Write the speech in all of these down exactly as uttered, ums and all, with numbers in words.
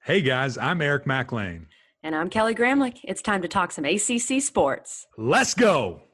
Hey guys, I'm Eric McLean. And I'm Kelly Gramlich. It's time to talk some A C C sports. Let's go!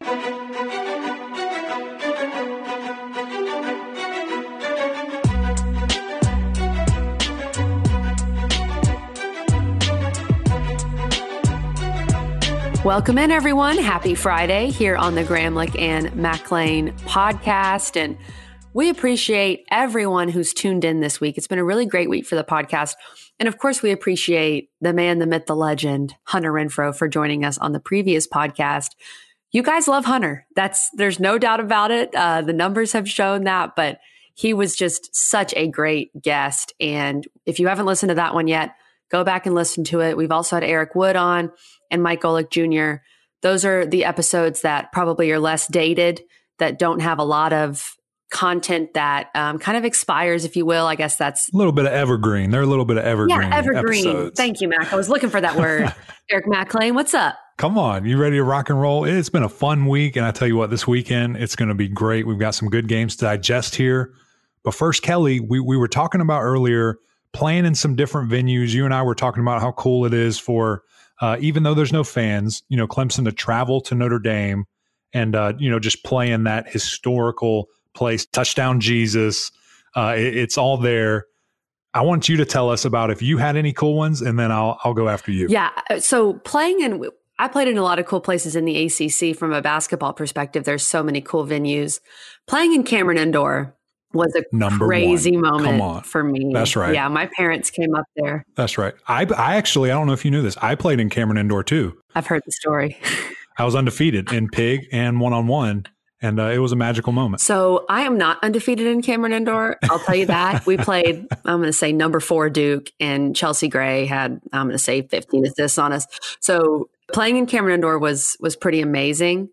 Welcome in, everyone. Happy Friday here on the Gramlich and McLean podcast. And we appreciate everyone who's tuned in this week. It's been a really great week for the podcast. And of course, we appreciate the man, the myth, the legend, Hunter Renfrow, for joining us on the previous podcast. You guys love Hunter. That's there's no doubt about it. Uh, the numbers have shown that, but he was just such a great guest. And if you haven't listened to that one yet, go back and listen to it. We've also had Eric Wood on and Mike Golick Junior Those are the episodes that probably are less dated, that don't have a lot of content that um, kind of expires, if you will. I guess that's a little bit of evergreen. They're a little bit of evergreen. Yeah, evergreen. Episodes. Thank you, Mac. I was looking for that word. Eric McLean, what's up? Come on. You ready to rock and roll? It's been a fun week. And I tell you what, this weekend, it's going to be great. We've got some good games to digest here. But first, Kelly, we, we were talking about earlier playing in some different venues. You and I were talking about how cool it is for, uh, even though there's no fans, you know, Clemson to travel to Notre Dame and, uh, you know, just play in that historical place, Touchdown Jesus. Uh, it, it's all there. I want you to tell us about if you had any cool ones, and then I'll I'll go after you. Yeah. So playing in, I played in a lot of cool places in the A C C from a basketball perspective. There's so many cool venues. Playing in Cameron Indoor was a Number crazy one. moment Come on. for me. That's right. Yeah, my parents came up there. That's right. I I actually I don't know if you knew this. I played in Cameron Indoor too. I've heard the story. I was undefeated in pig and one on one. And uh, it was a magical moment. So I am not undefeated in Cameron Indoor. I'll tell you that. We played, I'm going to say number four Duke, and Chelsea Gray had, I'm going to say fifteen assists on us. So playing in Cameron Indoor was was pretty amazing.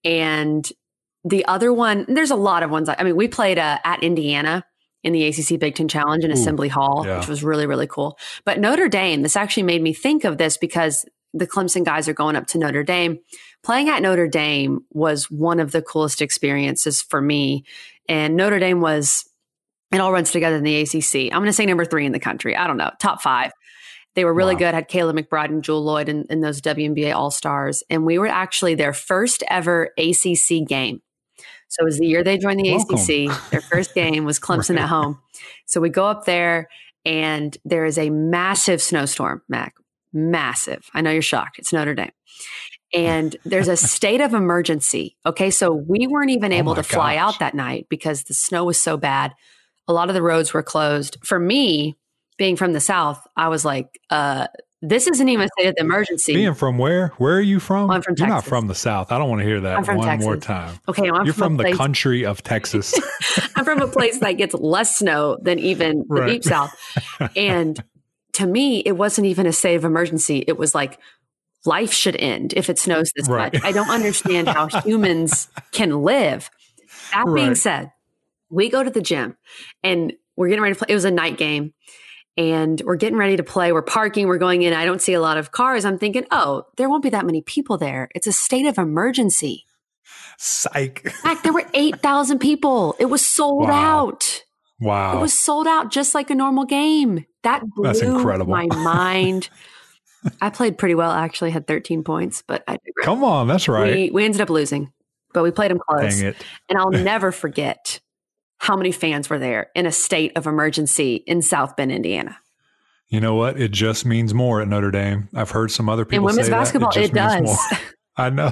And the other one, there's a lot of ones. I mean, we played uh, at Indiana in the A C C Big Ten Challenge in Assembly Ooh, Hall, yeah. which was really, really cool. But Notre Dame, this actually made me think of this because the Clemson guys are going up to Notre Dame. Playing at Notre Dame was one of the coolest experiences for me. And Notre Dame was, it all runs together in the A C C. I'm going to say number three in the country. I don't know, top five. They were really wow. good, had Caleb McBride and Jewel Lloyd in, in those W N B A All-Stars. And we were actually their first ever A C C game. So it was the year they joined the Welcome. A C C. Their first game was Clemson right. at home. So we go up there and there is a massive snowstorm, Mac. Massive. I know you're shocked. It's Notre Dame. And there's a state of emergency. Okay. So we weren't even able oh to fly gosh. out that night because the snow was so bad. A lot of the roads were closed. For me, being from the South, I was like, uh, this isn't even a state of emergency. Being from where? Where are you from? Well, I'm from You're Texas. not from the South. I don't want to hear that I'm from one Texas. more time. Okay. I'm You're from, from the place- country of Texas. I'm from a place that gets less snow than even right. the deep South. And to me, it wasn't even a state of emergency. It was like, life should end if it snows this right. much. I don't understand how humans can live. That right. being said, we go to the gym and we're getting ready to play. It was a night game and we're getting ready to play. We're parking, we're going in. I don't see a lot of cars. I'm thinking, oh, there won't be that many people there. It's a state of emergency. Psych. Heck, there were eight thousand people. It was sold wow. out. Wow. It was sold out just like a normal game. That blew That's incredible. my mind. I played pretty well, actually, had thirteen points, but I digress. Come on, that's right. We, we ended up losing, but we played them close. Dang it. And I'll never forget how many fans were there in a state of emergency in South Bend, Indiana. You know what? It just means more at Notre Dame. I've heard some other people in women's say basketball, that. It, it does. I know.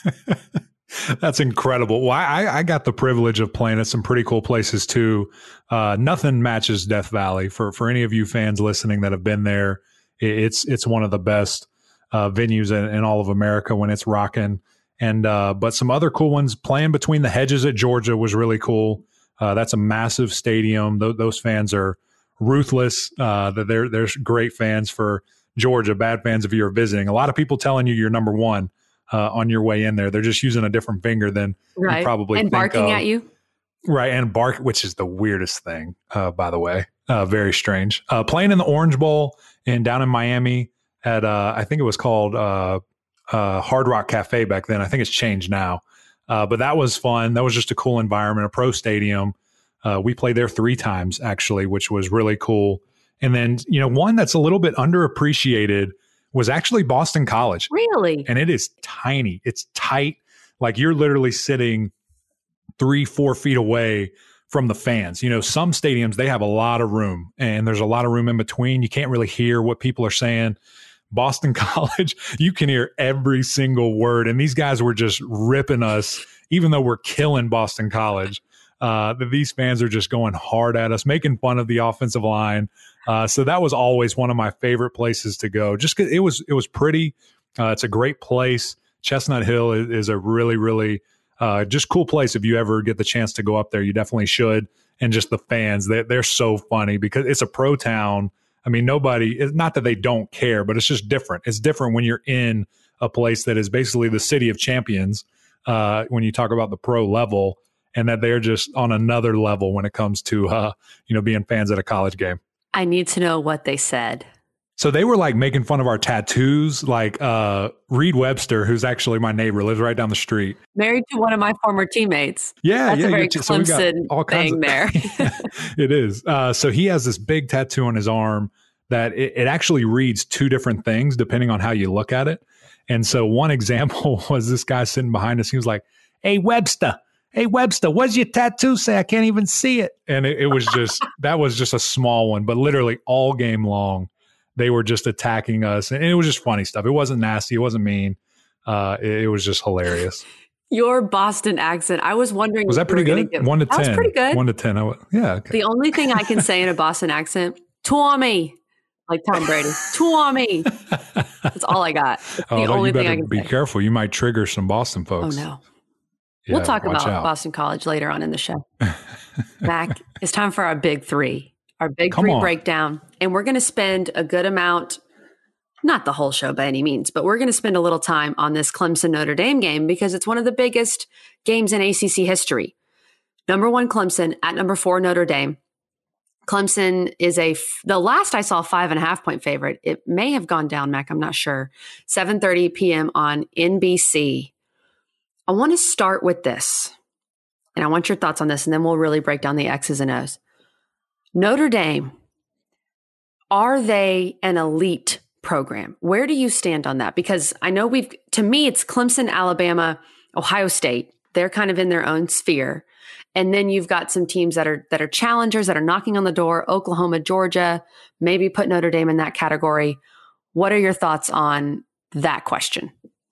That's incredible. Well, I, I got the privilege of playing at some pretty cool places too. Uh, nothing matches Death Valley. For for any of you fans listening that have been there, it's it's one of the best uh, venues in, in all of America when it's rocking. And uh, but some other cool ones, playing between the hedges at Georgia was really cool. Uh, that's a massive stadium. Th- those fans are ruthless. Uh, they're they're great fans for Georgia. Bad fans if you're visiting. A lot of people telling you you're number one uh, on your way in there. They're just using a different finger than right. you probably and think barking of. at you. Right, and bark, which is the weirdest thing, uh, by the way. Uh, very strange. Uh, playing in the Orange Bowl and down in Miami at, uh, I think it was called uh, uh, Hard Rock Cafe back then. I think it's changed now. Uh, but that was fun. That was just a cool environment, a pro stadium. Uh, we played there three times, actually, which was really cool. And then, you know, one that's a little bit underappreciated was actually Boston College. Really? And it is tiny. It's tight. Like you're literally sitting three, four feet away from the fans. You know, some stadiums, they have a lot of room and there's a lot of room in between. You can't really hear what people are saying. Boston College, you can hear every single word. And these guys were just ripping us, even though we're killing Boston College. Uh, these fans are just going hard at us, making fun of the offensive line. Uh, so that was always one of my favorite places to go. Just 'cause it was, it was pretty. Uh, it's a great place. Chestnut Hill is, is a really, really uh, just cool place. If you ever get the chance to go up there, you definitely should. And just the fans, they, they're so funny because it's a pro town. I mean, nobody, it's not that they don't care, but it's just different. It's different when you're in a place that is basically the city of champions uh, when you talk about the pro level, and that they're just on another level when it comes to, uh, you know, being fans at a college game. I need to know what they said. So they were like making fun of our tattoos. Like uh, Reed Webster, who's actually my neighbor, lives right down the street. Married to one of my former teammates. Yeah, That's yeah. a very T- so we got Clemson all kinds thing of, there. It is. Uh, so he has this big tattoo on his arm that it, it actually reads two different things depending on how you look at it. And so one example was this guy sitting behind us. He was like, "Hey, Webster. Hey, Webster, what's your tattoo say? I can't even see it." And it, it was just, that was just a small one, but literally all game long, they were just attacking us. And it was just funny stuff. It wasn't nasty. It wasn't mean. Uh, it, it was just hilarious. Your Boston accent. I was wondering. Was that pretty good? Get, One to that ten. That was pretty good. One to ten. I, yeah. Okay. The only thing I can say in a Boston accent, Tommy, like Tom Brady, Tommy. That's all I got. That's the oh, only you better thing I can be say. careful. You might trigger some Boston folks. Oh, no. Yeah, we'll talk about out. Boston College later on in the show. Mac, it's time for our big three, our big Come three on. breakdown. And we're going to spend a good amount, not the whole show by any means, but we're going to spend a little time on this Clemson Notre Dame game because it's one of the biggest games in A C C history. Number one, Clemson at number four, Notre Dame. Clemson is a, the last I saw, five and a half point favorite. It may have gone down, Mac. I'm not sure. seven thirty p.m. on N B C. I want to start with this, and I want your thoughts on this, and then we'll really break down the X's and O's. Notre Dame, are they an elite program? Where do you stand on that? Because I know we've, to me, it's Clemson, Alabama, Ohio State. They're kind of in their own sphere. And then you've got some teams that are that are challengers that are knocking on the door, Oklahoma, Georgia, maybe put Notre Dame in that category. What are your thoughts on that question?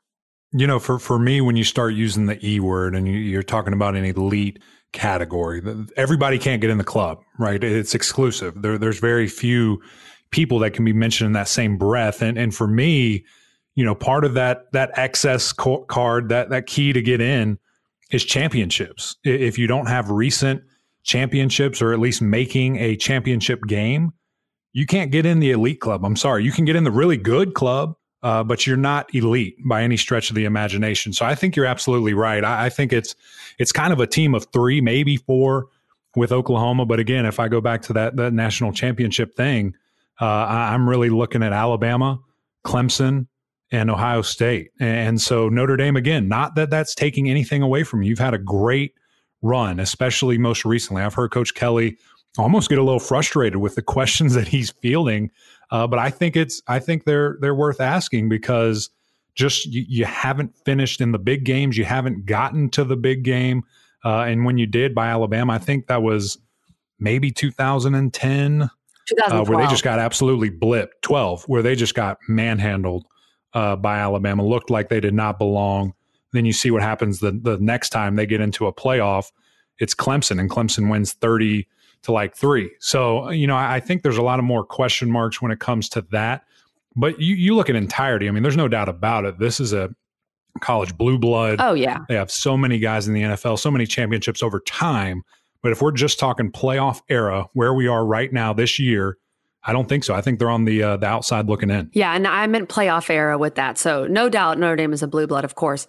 You know, for, for me, when you start using the E word and you, you're talking about an elite category, everybody can't get in the club, right? It's exclusive. There, there's very few people that can be mentioned in that same breath. And and for me, you know, part of that that access card, that that key to get in is championships. If you don't have recent championships or at least making a championship game, you can't get in the elite club. I'm sorry. You can get in the really good club, uh, but you're not elite by any stretch of the imagination. So I think you're absolutely right. I, I think it's it's kind of a team of three, maybe four with Oklahoma. But again, if I go back to that, that national championship thing, uh, I, I'm really looking at Alabama, Clemson, and Ohio State. And so Notre Dame, again, not that that's taking anything away from you. You've had a great run, especially most recently. I've heard Coach Kelly almost get a little frustrated with the questions that he's fielding. Uh, but I think it's, I think they're, they're worth asking because just you, you haven't finished in the big games. You haven't gotten to the big game. Uh, and when you did by Alabama, I think that was maybe two thousand ten, uh, where they just got absolutely blipped, twelve, where they just got manhandled uh, by Alabama, looked like they did not belong. Then you see what happens the, the next time they get into a playoff. It's Clemson, and Clemson wins thirty to like three. So, you know, I, I think there's a lot of more question marks when it comes to that. But you, you look at entirety. I mean, there's no doubt about it. This is a college blue blood. Oh, yeah. They have so many guys in the N F L, so many championships over time. But if we're just talking playoff era, where we are right now this year, I don't think so. I think they're on the uh, the outside looking in. Yeah, and I meant playoff era with that. So no doubt Notre Dame is a blue blood, of course.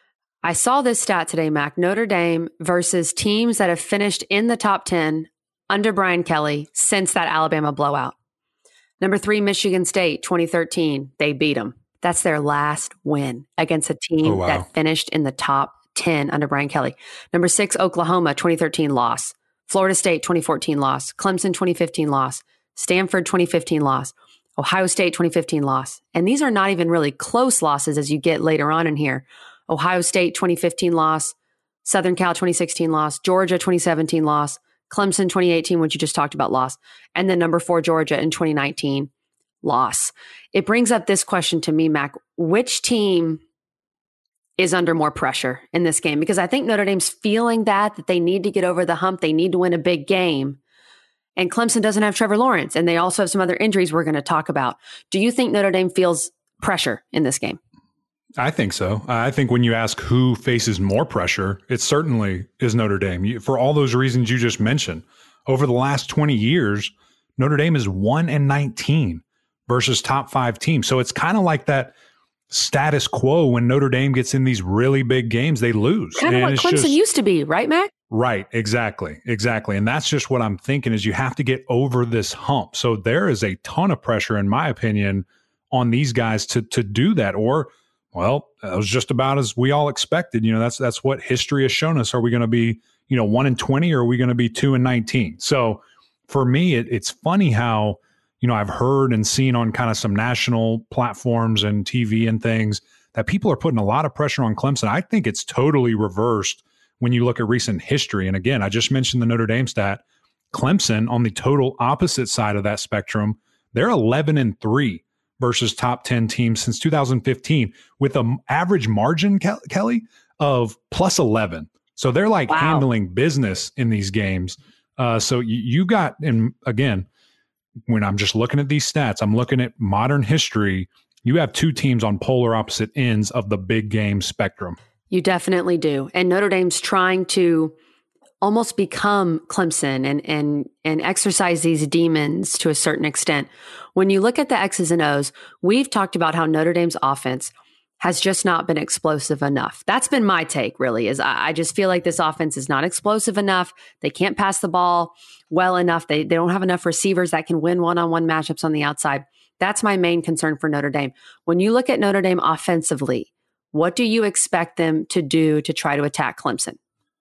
I saw this stat today, Mac. Notre Dame versus teams that have finished in the top ten under Brian Kelly since that Alabama blowout. Number three, Michigan State, twenty thirteen. They beat them. That's their last win against a team oh, wow. that finished in the top ten under Brian Kelly. Number six, Oklahoma, twenty thirteen loss. Florida State, twenty fourteen loss. Clemson, twenty fifteen loss. Stanford twenty fifteen loss, Ohio State twenty fifteen loss. And these are not even really close losses as you get later on in here. Ohio State twenty fifteen loss, Southern Cal twenty sixteen loss, Georgia twenty seventeen loss, Clemson twenty eighteen, which you just talked about, loss, and then number four Georgia in twenty nineteen loss. It brings up this question to me, Mac. Which team is under more pressure in this game? Because I think Notre Dame's feeling that, that they need to get over the hump. They need to win a big game. And Clemson doesn't have Trevor Lawrence, and they also have some other injuries we're going to talk about. Do you think Notre Dame feels pressure in this game? I think so. I think when you ask who faces more pressure, it certainly is Notre Dame. For all those reasons you just mentioned, over the last twenty years, Notre Dame is one and nineteen versus top five teams. So it's kind of like that status quo. When Notre Dame gets in these really big games, they lose. Kind of what Clemson just, used to be, right, Mac? Right, exactly, exactly. And that's just what I'm thinking is you have to get over this hump. So there is a ton of pressure, in my opinion, on these guys to to do that. Or, well, it was just about as we all expected. You know, that's that's what history has shown us. Are we going to be, you know, one and twenty, or are we going to be two and nineteen? So for me, it, it's funny how, you know, I've heard and seen on kind of some national platforms and T V and things that people are putting a lot of pressure on Clemson. I think it's totally reversed when you look at recent history. And again, I just mentioned the Notre Dame stat. Clemson, on the total opposite side of that spectrum, they're eleven and three versus top ten teams since two thousand fifteen, with an average margin, Ke- Kelly, of plus eleven. So they're like wow. handling business in these games. Uh, so you, you got, and again, when I'm just looking at these stats, I'm looking at modern history. You have two teams on polar opposite ends of the big game spectrum. You definitely do. And Notre Dame's trying to almost become Clemson and and and exercise these demons to a certain extent. When you look at the X's and O's, we've talked about how Notre Dame's offense has just not been explosive enough. That's been my take, really, is I, I just feel like this offense is not explosive enough. They can't pass the ball well enough. They, they don't have enough receivers that can win one-on-one matchups on the outside. That's my main concern for Notre Dame. When you look at Notre Dame offensively, what do you expect them to do to try to attack Clemson?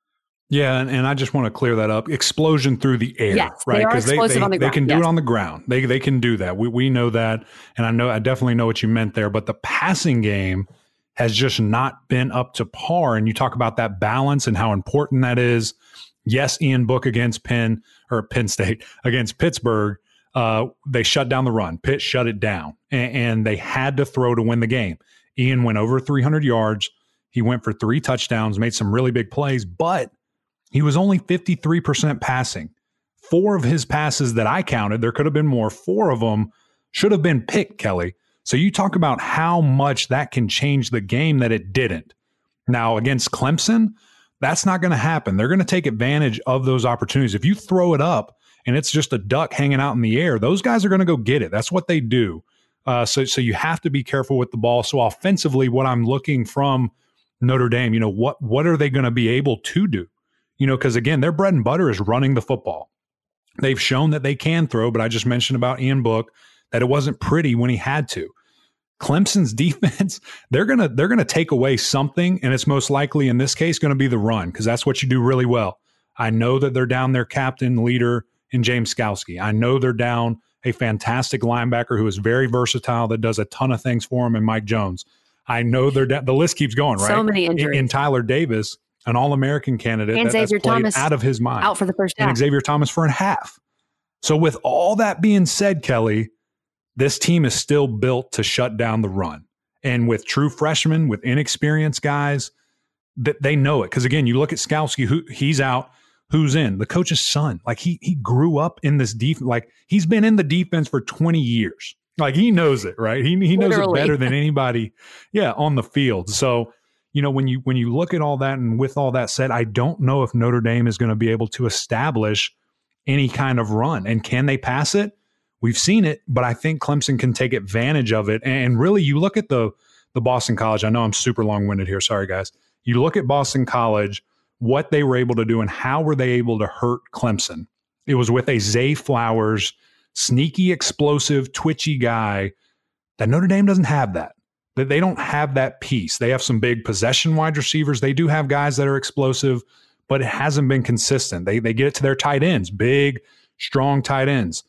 Yeah, and, and I just want to clear that up. Explosion through the air, yes, right? Because they, they, they, on the they can do yes. it on the ground. They they can do that. We we know that, and I know I definitely know what you meant there. But the passing game has just not been up to par. And you talk about that balance and how important that is. Yes, Ian Book against Penn or Penn State against Pittsburgh, uh, they shut down the run. Pitt shut it down, and, and they had to throw to win the game. Ian went over three hundred yards. He went for three touchdowns, made some really big plays, but he was only fifty-three percent passing. Four of his passes that I counted, there could have been more, four of them should have been picked, Kelly. So you talk about how much that can change the game that it didn't. Now, against Clemson, that's not going to happen. They're going to take advantage of those opportunities. If you throw it up and it's just a duck hanging out in the air, those guys are going to go get it. That's what they do. Uh, so, so you have to be careful with the ball. So offensively, what I'm looking from Notre Dame, you know, what what are they going to be able to do? You know, because again, their bread and butter is running the football. They've shown that they can throw, but I just mentioned about Ian Book that it wasn't pretty when he had to. Clemson's defense, they're gonna they're gonna take away something, and it's most likely in this case going to be the run, because that's what you do really well. I know that they're down their captain leader in James Skalski. I know they're down a fantastic linebacker who is very versatile that does a ton of things for him, and Mike Jones. I know they're down, the list keeps going, right? So many injuries. In, in Tyler Davis, an All-American candidate and that, Xavier that's played Thomas out of his mind. Out for the first half. And Xavier Thomas for a half. So with all that being said, Kelly, this team is still built to shut down the run. And with true freshmen, with inexperienced guys, that they know it. Because again, you look at Skalski, who he's out, who's in? The coach's son. Like he he grew up in this defense. Like he's been in the defense for twenty years. Like he knows it, right? He he knows Literally. it better than anybody, yeah, on the field. So, you know, when you when you look at all that, and with all that said, I don't know if Notre Dame is going to be able to establish any kind of run. And can they pass it? We've seen it, but I think Clemson can take advantage of it. And really, you look at the the Boston College. I know I'm super long-winded here. Sorry, guys. You look at Boston College, what they were able to do and how were they able to hurt Clemson. It was with a Zay Flowers, sneaky, explosive, twitchy guy that Notre Dame doesn't have that. That they don't have that piece. They have some big possession wide receivers. They do have guys that are explosive, but it hasn't been consistent. They they get it to their tight ends, big, strong tight ends.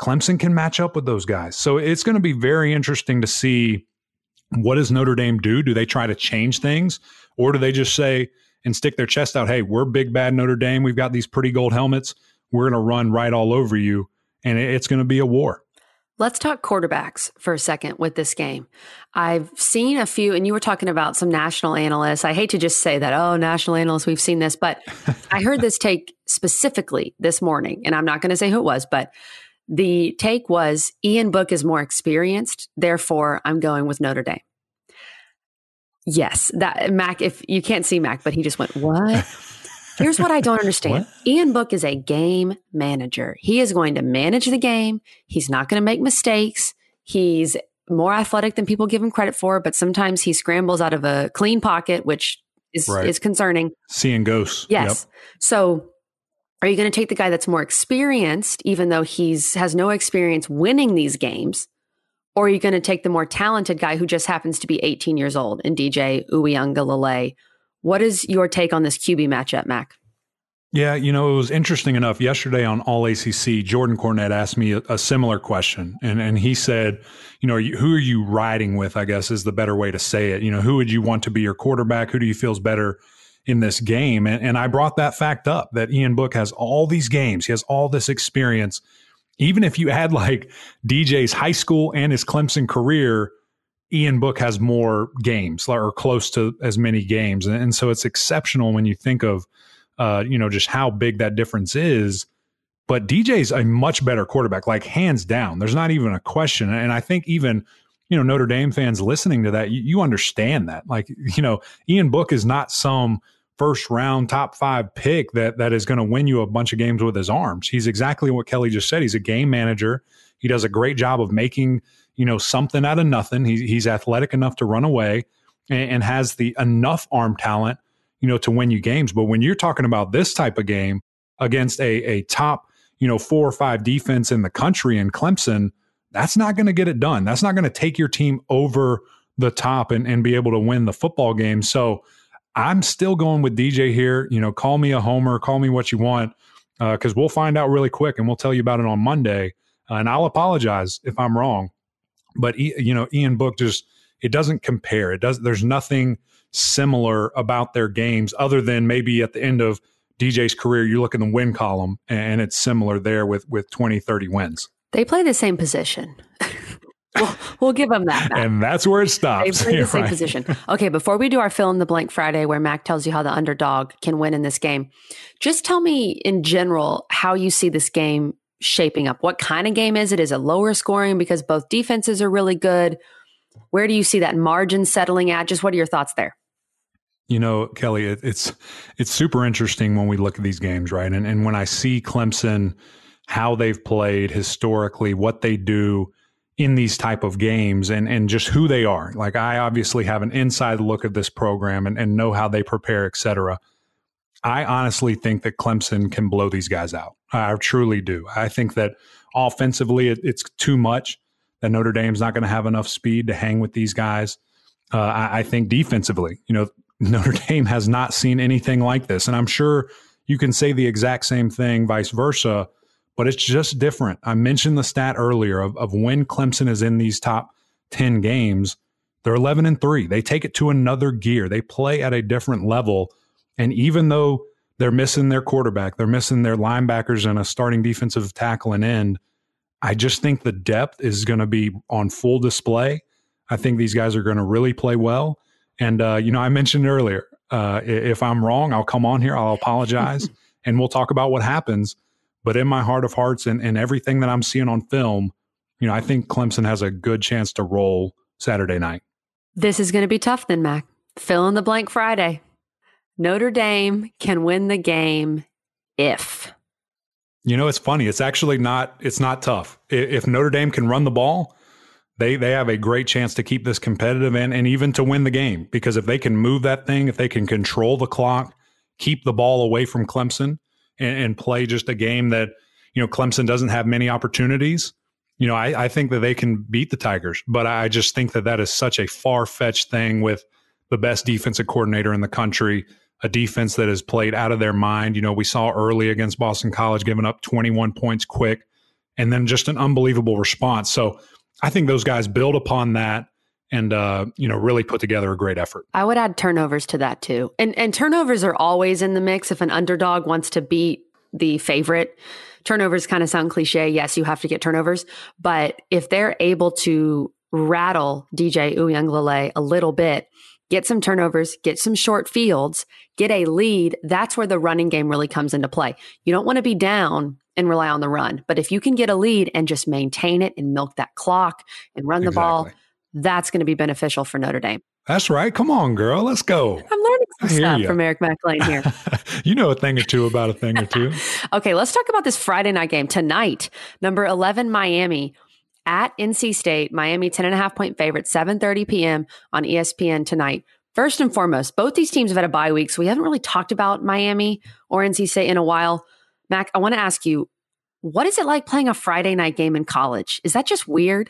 Clemson can match up with those guys. So it's going to be very interesting to see, what does Notre Dame do? Do they try to change things, or do they just say and stick their chest out, hey, we're big bad Notre Dame. We've got these pretty gold helmets. We're going to run right all over you, and it's going to be a war. Let's talk quarterbacks for a second with this game. I've seen a few, and you were talking about some national analysts. I hate to just say that, oh, national analysts, we've seen this, but I heard this take specifically this morning, and I'm not going to say who it was, but the take was Ian Book is more experienced, therefore I'm going with Notre Dame. Yes, that Mac, if you can't see Mac, but he just went, what? Here's what I don't understand. What? Ian Book is a game manager. He is going to manage the game. He's not going to make mistakes. He's more athletic than people give him credit for, but sometimes he scrambles out of a clean pocket, which is, right. is concerning. Seeing ghosts. Yes. Yep. So are you going to take the guy that's more experienced, even though he's has no experience winning these games? Or are you going to take the more talented guy who just happens to be eighteen years old in D J Uiagalelei? What is your take on this Q B matchup, Mac? Yeah, you know, it was interesting enough. Yesterday on All A C C, Jordan Cornette asked me a, a similar question. And, and he said, you know, are you, who are you riding with, I guess, is the better way to say it. You know, who would you want to be your quarterback? Who do you feel is better in this game? And, and I brought that fact up, that Ian Book has all these games. He has all this experience. Even if you add like D J's high school and his Clemson career, Ian Book has more games, or close to as many games. And, and so it's exceptional when you think of, uh, you know, just how big that difference is. But D J's a much better quarterback, like hands down. There's not even a question. And I think even, you know, Notre Dame fans listening to that, you, you understand that. Like, you know, Ian Book is not some first round top five pick that that is going to win you a bunch of games with his arms. He's exactly what Kelly just said. He's a game manager. He does a great job of making, you know, something out of nothing. He, he's athletic enough to run away and, and has the enough arm talent, you know, to win you games. But when you're talking about this type of game against a, a top, you know, four or five defense in the country in Clemson, that's not going to get it done. That's not going to take your team over the top and, and be able to win the football game. So I'm still going with D J here. You know, call me a homer, call me what you want, because uh, we'll find out really quick and we'll tell you about it on Monday. Uh, and I'll apologize if I'm wrong. But, you know, Ian Book just, it doesn't compare. It does. There's nothing similar about their games other than maybe at the end of D J's career, you look in the win column and it's similar there with, with twenty, thirty wins. They play the same position. we'll, we'll give them that, Mac. And that's where it stops. They play the You're same right. position. Okay, before we do our fill in the blank Friday, where Mac tells you how the underdog can win in this game, just tell me in general how you see this game shaping up. What kind of game is it? Is it lower scoring because both defenses are really good? Where do you see that margin settling at? Just what are your thoughts there? You know, Kelly, it, it's it's super interesting when we look at these games, right? And and when I see Clemson, how they've played historically, what they do in these type of games, and and just who they are. Like, I obviously have an inside look at this program and, and know how they prepare, et cetera. I honestly think that Clemson can blow these guys out. I truly do. I think that offensively, it, it's too much, that Notre Dame's not going to have enough speed to hang with these guys. Uh, I, I think defensively, you know, Notre Dame has not seen anything like this. And I'm sure you can say the exact same thing, vice versa, but it's just different. I mentioned the stat earlier of, of when Clemson is in these top ten games, they're eleven and three. They take it to another gear. They play at a different level. And even though they're missing their quarterback, they're missing their linebackers and a starting defensive tackle and end, I just think the depth is going to be on full display. I think these guys are going to really play well. And, uh, you know, I mentioned earlier, uh, if I'm wrong, I'll come on here, I'll apologize, and we'll talk about what happens. But in my heart of hearts and, and everything that I'm seeing on film, you know, I think Clemson has a good chance to roll Saturday night. This is going to be tough then, Mac. Fill in the blank Friday. Notre Dame can win the game if. You know, it's funny. It's actually not, it's not tough. If Notre Dame can run the ball, they they have a great chance to keep this competitive and, and even to win the game. Because if they can move that thing, if they can control the clock, keep the ball away from Clemson and, and play just a game that, you know, Clemson doesn't have many opportunities, you know, I, I think that they can beat the Tigers. But I just think that that is such a far-fetched thing with the best defensive coordinator in the country, a defense that has played out of their mind. You know, we saw early against Boston College giving up twenty-one points quick. and then just an unbelievable response. So I think those guys build upon that and, uh, you know, really put together a great effort. I would add turnovers to that too. And, and turnovers are always in the mix. If an underdog wants to beat the favorite, turnovers kind of sound cliche. Yes, you have to get turnovers. But if they're able to rattle D J Uiagalelei a little bit, get some turnovers, get some short fields, get a lead, that's where the running game really comes into play. You don't want to be down and rely on the run. But if you can get a lead and just maintain it and milk that clock and run the Exactly. ball, that's going to be beneficial for Notre Dame. That's right. Come on, girl. Let's go. I'm learning some stuff you. from Eric McLean here. You know a thing or two about a thing or two. Okay, let's talk about this Friday night game tonight. Number eleven, Miami at N C State. Miami, ten and a half point favorite, seven thirty p.m. on E S P N tonight. First and foremost, both these teams have had a bye week, so we haven't really talked about Miami or N C State in a while. Mac, I want to ask you, what is it like playing a Friday night game in college? Is that just weird?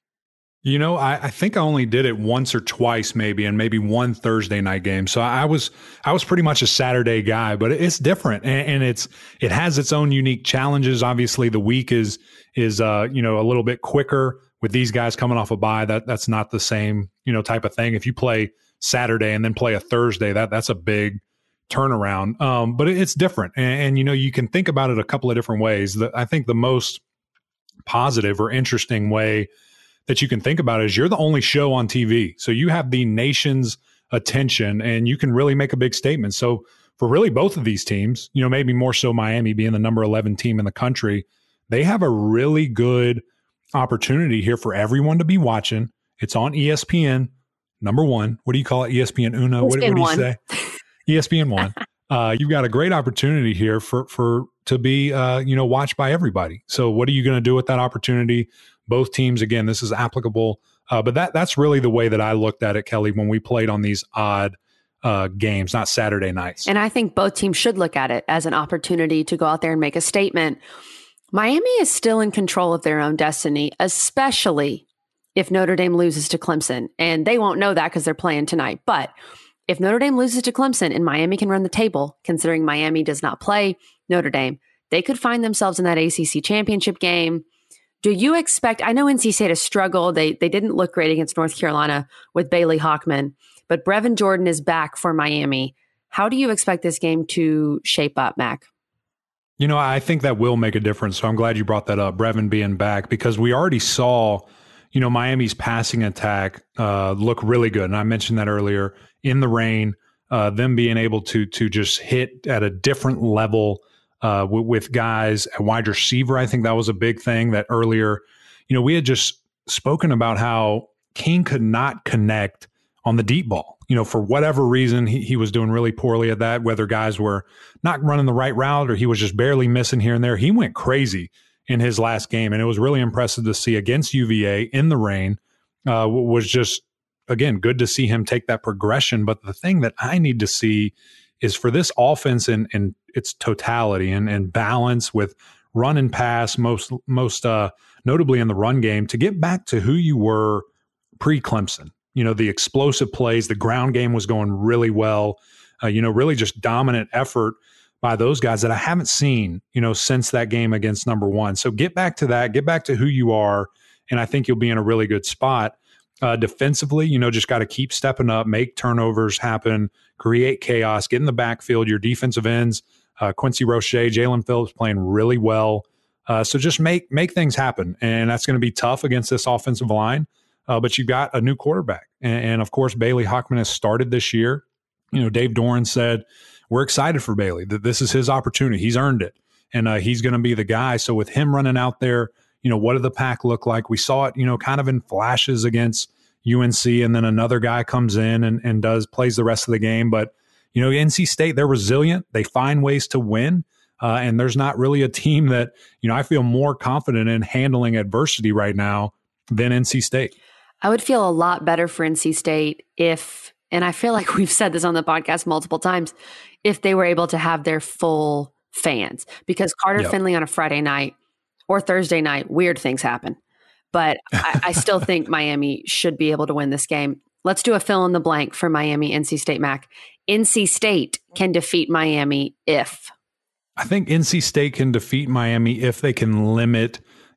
You know, I, I think I only did it once or twice, maybe, and maybe one Thursday night game. So I was I was pretty much a Saturday guy, but it's different, and, and it's it has its own unique challenges. Obviously, the week is is uh, you know a little bit quicker with these guys coming off a bye. That that's not the same you know type of thing. If you play Saturday and then play a Thursday, that that's a big turnaround. Um, but it, it's different, and, and you know you can think about it a couple of different ways. The, I think the most positive or interesting way that you can think about it is you're the only show on T V. So you have the nation's attention and you can really make a big statement. So for really both of these teams, you know, maybe more so Miami being the number eleven team in the country, they have a really good opportunity here for everyone to be watching. It's on E S P N, number one. What do you call it? E S P N Uno? What, what do you say? E S P N one. Uh, you've got a great opportunity here for, for, to be, uh, you know, watched by everybody. So what are you going to do with that opportunity? Both teams, again, this is applicable, uh, but that that's really the way that I looked at it, Kelly, when we played on these odd uh, games, not Saturday nights. And I think both teams should look at it as an opportunity to go out there and make a statement. Miami is still in control of their own destiny, especially if Notre Dame loses to Clemson. And they won't know that because they're playing tonight. But if Notre Dame loses to Clemson and Miami can run the table, considering Miami does not play Notre Dame, they could find themselves in that A C C championship game. Do you expect, I know N C State has struggled. They they didn't look great against North Carolina with Bailey Hockman, but Brevin Jordan is back for Miami. How do you expect this game to shape up, Mac? You know, I think that will make a difference. So I'm glad you brought that up, Brevin being back, because we already saw, you know, Miami's passing attack uh, look really good. And I mentioned that earlier in the rain, uh, them being able to to just hit at a different level Uh, with, with guys at wide receiver. I think that was a big thing that earlier, you know, we had just spoken about how King could not connect on the deep ball. You know, for whatever reason, he, he was doing really poorly at that, whether guys were not running the right route or he was just barely missing here and there. He went crazy in his last game, and it was really impressive to see against U V A in the rain. Uh, was just, again, good to see him take that progression. But the thing that I need to see is for this offense in, in its totality and, and balance with run and pass, most most uh, notably in the run game, to get back to who you were pre-Clemson. You know, the explosive plays, the ground game was going really well. Uh, you know, really just dominant effort by those guys that I haven't seen, you know, since that game against number one. So get back to that, get back to who you are, and I think you'll be in a really good spot. Uh, defensively, you know, just got to keep stepping up, make turnovers happen, create chaos, get in the backfield. Your defensive ends, uh, Quincy Roche, Jalen Phillips playing really well. Uh, so just make make things happen, and that's going to be tough against this offensive line. Uh, but you got a new quarterback, and, and of course Bailey Hockman has started this year. You know, Dave Doran said we're excited for Bailey, that this is his opportunity. He's earned it, and uh, he's going to be the guy. So with him running out there, you know, what did the pack look like? We saw it, you know, kind of in flashes against U N C, and then another guy comes in and, and does plays the rest of the game. But, you know, N C State, they're resilient. They find ways to win. Uh, and there's not really a team that, you know, I feel more confident in handling adversity right now than N C State. I would feel a lot better for N C State if, and I feel like we've said this on the podcast multiple times, if they were able to have their full fans. Because Carter Yep. Finley on a Friday night or Thursday night, weird things happen. But I, I still think Miami should be able to win this game. Let's do a fill in the blank for Miami, N C State, Mac. N C State can defeat Miami if. I think N C State can defeat Miami if they can limit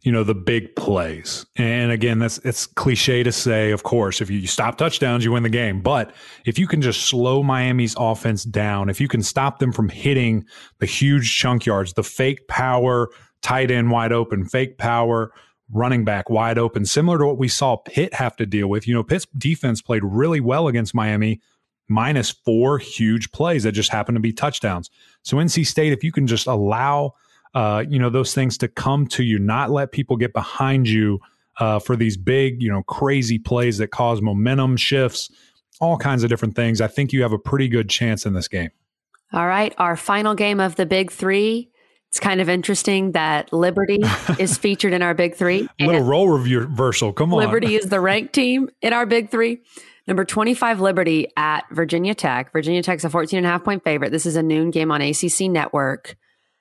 you know, the big plays. And again, that's it's cliche to say, of course, if you stop touchdowns, you win the game. But if you can just slow Miami's offense down, if you can stop them from hitting the huge chunk yards, the fake power, tight end wide open, fake power, running back wide open, similar to what we saw Pitt have to deal with. You know, Pitt's defense played really well against Miami, minus four huge plays that just happened to be touchdowns. So N C State, if you can just allow Uh, you know, those things to come to you, not let people get behind you uh, for these big, you know, crazy plays that cause momentum shifts, all kinds of different things. I think you have a pretty good chance in this game. All right. Our final game of the big three. It's kind of interesting that Liberty is featured in our big three. Little role reversal. Come on. Liberty is the ranked team in our big three. Number twenty-five, Liberty at Virginia Tech. Virginia Tech's a fourteen and a half point favorite. This is a noon game on A C C Network.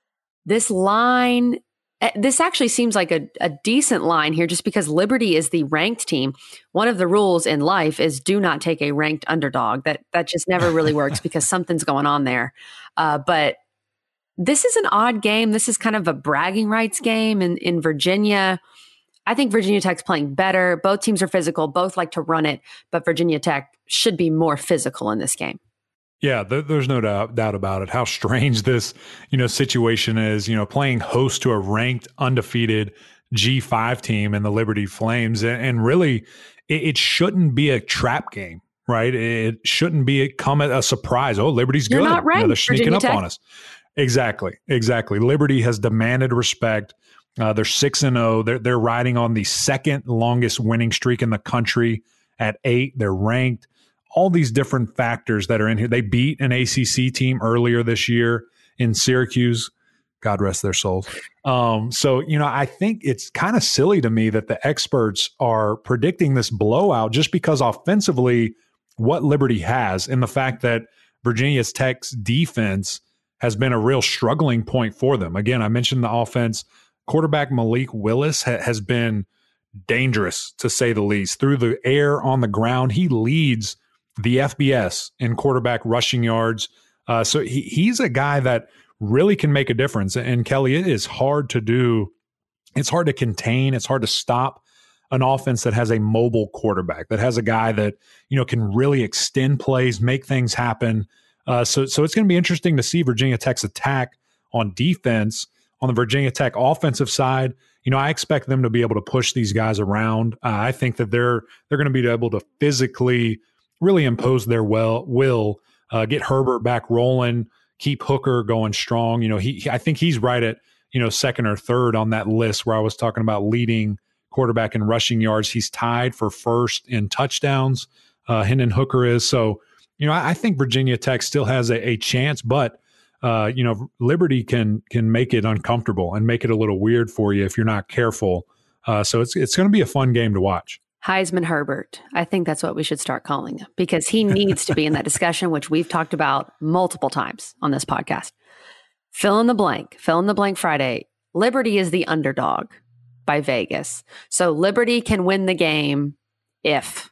This line, this actually seems like a, a decent line here just because Liberty is the ranked team. One of the rules in life is do not take a ranked underdog. That that just never really works because something's going on there. Uh, but this is an odd game. This is kind of a bragging rights game in, in Virginia. I think Virginia Tech's playing better. Both teams are physical. Both like to run it. But Virginia Tech should be more physical in this game. Yeah, th- there's no doubt, doubt about it. How strange this, you know, situation is, you know, playing host to a ranked, undefeated G five team in the Liberty Flames. And, and really, it, it shouldn't be a trap game, right? It shouldn't be a, come at a surprise. Oh, Liberty's You're good. not ranked, you know, they're sneaking Virginia up Tech. on us. Exactly, exactly. Liberty has demanded respect. Uh, they're six and zero. They're they're riding on the second longest winning streak in the country at eight. They're ranked. All these different factors that are in here. They beat an A C C team earlier this year in Syracuse. God rest their souls. Um, so, you know, I think it's kind of silly to me that the experts are predicting this blowout just because offensively what Liberty has and the fact that Virginia Tech's defense has been a real struggling point for them. Again, I mentioned the offense. Quarterback Malik Willis ha- has been dangerous, to say the least. Through the air, on the ground, he leads the F B S in quarterback rushing yards. Uh, so he, he's a guy that really can make a difference. And Kelly, it is hard to do. It's hard to contain. It's hard to stop an offense that has a mobile quarterback, that has a guy that, you know, can really extend plays, make things happen. Uh, so, so it's going to be interesting to see Virginia Tech's attack on defense. On the Virginia Tech offensive side, you know, I expect them to be able to push these guys around. Uh, I think that they're they're going to be able to physically really impose their well will, uh, get Herbert back rolling, keep Hooker going strong. You know, he, he I think he's right at, you know, second or third on that list where I was talking about leading quarterback in rushing yards. He's tied for first in touchdowns. Uh, Hendon Hooker is. So, you know, I, I think Virginia Tech still has a, a chance, but uh, you know, Liberty can can make it uncomfortable and make it a little weird for you if you're not careful. Uh, so it's it's going to be a fun game to watch. Heisman Herbert. I think that's what we should start calling him because he needs to be in that discussion, which we've talked about multiple times on this podcast. Fill in the blank. Fill in the blank Friday. Liberty is the underdog by Vegas. So Liberty can win the game if.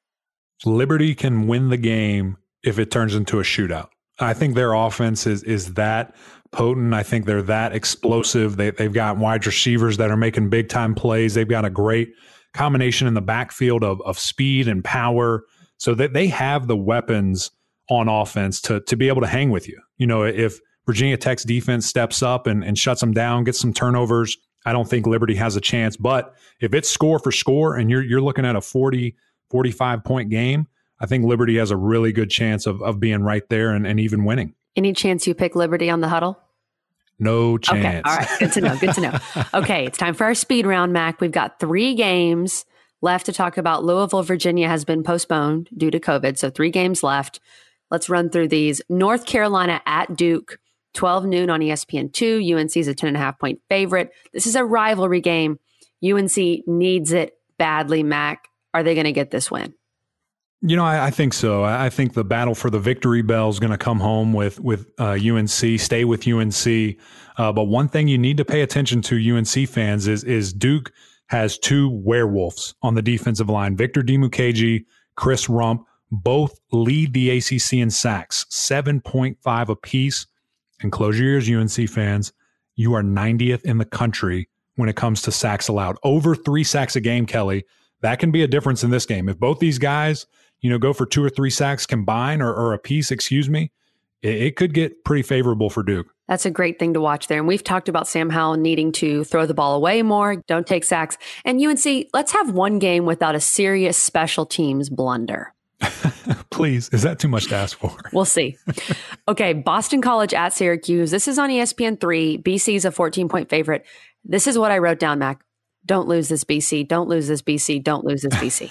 Liberty can win the game if it turns into a shootout. I think their offense is is that potent. I think they're that explosive. They, they've got wide receivers that are making big-time plays. They've got a great combination in the backfield of, of speed and power, so that they have the weapons on offense to to be able to hang with you. You know, if Virginia Tech's defense steps up and, and shuts them down, gets some turnovers, I don't think Liberty has a chance. But if it's score for score and you're you're looking at a forty, forty-five point game, I think Liberty has a really good chance of of being right there and, and even winning. Any chance you pick Liberty on the huddle? No chance. Okay. All right. Good to know. Good to know. Okay. It's time for our speed round, Mac. We've got three games left to talk about. Louisville, Virginia has been postponed due to COVID. So three games left. Let's run through these. North Carolina at Duke, twelve noon on E S P N two. U N C is a ten and a half point favorite. This is a rivalry game. U N C needs it badly, Mac. Are they going to get this win? You know, I, I think so. I think the battle for the victory bell is going to come home with with uh, U N C. Stay with U N C. Uh, but one thing you need to pay attention to, U N C fans, is is Duke has two werewolves on the defensive line. Victor Dimukeje, Chris Rump, both lead the A C C in sacks, seven point five apiece. And close your ears, U N C fans. You are ninetieth in the country when it comes to sacks allowed. Over three sacks a game, Kelly, that can be a difference in this game. If both these guys, you know, go for two or three sacks combined or, or a piece, excuse me, it, it could get pretty favorable for Duke. That's a great thing to watch there. And we've talked about Sam Howell needing to throw the ball away more, don't take sacks. And U N C, let's have one game without a serious special teams blunder. Please. Is that too much to ask for? We'll see. Okay, Boston College at Syracuse. This is on E S P N three. B C's a fourteen-point favorite. This is what I wrote down, Mac. Don't lose this B C. Don't lose this B C. Don't lose this B C.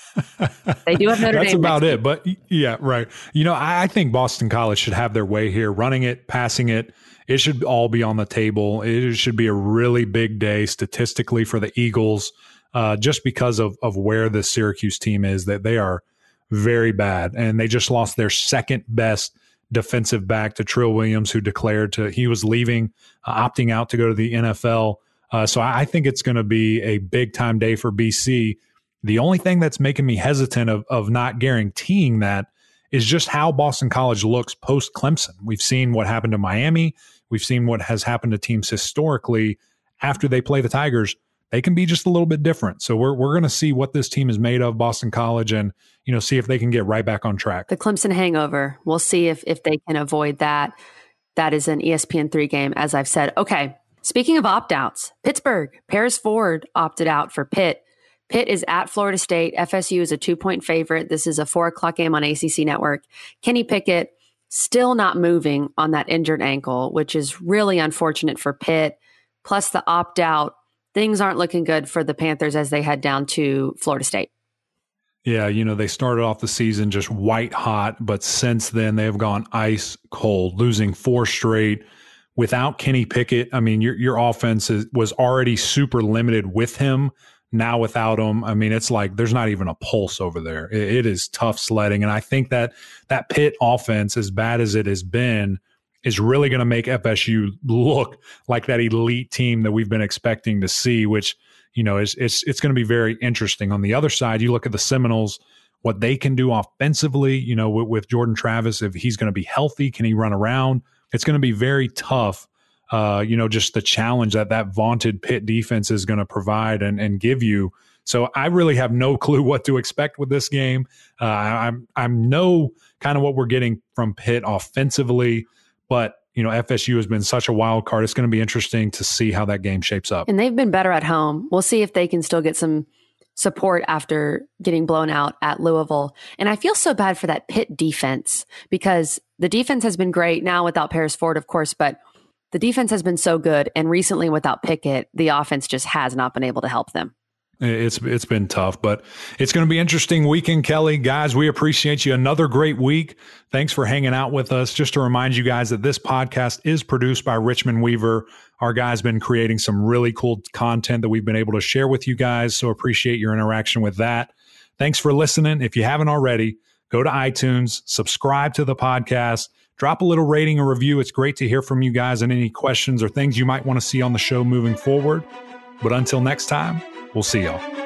They do have Notre That's Dame. That's about it. Week. But yeah, right. You know, I, I think Boston College should have their way here, running it, passing it. It should all be on the table. It should be a really big day statistically for the Eagles, uh, just because of of where the Syracuse team is. That they are very bad, and they just lost their second best defensive back to Trill Williams, who declared to he was leaving, uh, opting out to go to the N F L. Uh, so I, I think it's going to be a big time day for B C. The only thing that's making me hesitant of of not guaranteeing that is just how Boston College looks post Clemson. We've seen what happened to Miami. We've seen what has happened to teams historically after they play the Tigers. They can be just a little bit different. So we're we're going to see what this team is made of, Boston College, and you know see if they can get right back on track. The Clemson hangover. We'll see if if they can avoid that. That is an E S P N three game, as I've said. Okay, speaking of opt-outs, Pittsburgh, Paris Ford opted out for Pitt. Pitt is at Florida State. F S U is a two-point favorite. This is a four o'clock game on A C C Network. Kenny Pickett still not moving on that injured ankle, which is really unfortunate for Pitt. Plus the opt-out. Things aren't looking good for the Panthers as they head down to Florida State. Yeah, you know, they started off the season just white hot, but since then they have gone ice cold, losing four straight. Without Kenny Pickett, I mean, your your offense is, was already super limited with him. Now without him, I mean, it's like there's not even a pulse over there. It, it is tough sledding. And I think that that Pitt offense, as bad as it has been, is really going to make F S U look like that elite team that we've been expecting to see, which, you know, is it's it's going to be very interesting. On the other side, you look at the Seminoles, what they can do offensively, you know, with, with Jordan Travis, if he's going to be healthy, can he run around? It's going to be very tough. Uh, you know, just the challenge that that vaunted Pitt defense is going to provide and, and give you. So I really have no clue what to expect with this game. Uh, I'm I'm know kind of what we're getting from Pitt offensively, but you know, F S U has been such a wild card. It's going to be interesting to see how that game shapes up. And they've been better at home. We'll see if they can still get some support after getting blown out at Louisville. And I feel so bad for that Pitt defense because the defense has been great now without Paris Ford, of course, but the defense has been so good. And recently without Pickett, the offense just has not been able to help them. It's it's been tough, but it's going to be an interesting weekend, Kelly. Guys, we appreciate you. Another great week. Thanks for hanging out with us. Just to remind you guys that this podcast is produced by Richmond Weaver. Our guy's been creating some really cool content that we've been able to share with you guys, so appreciate your interaction with that. Thanks for listening. If you haven't already, go to iTunes, subscribe to the podcast, drop a little rating or review. It's great to hear from you guys and any questions or things you might want to see on the show moving forward. But until next time, we'll see y'all.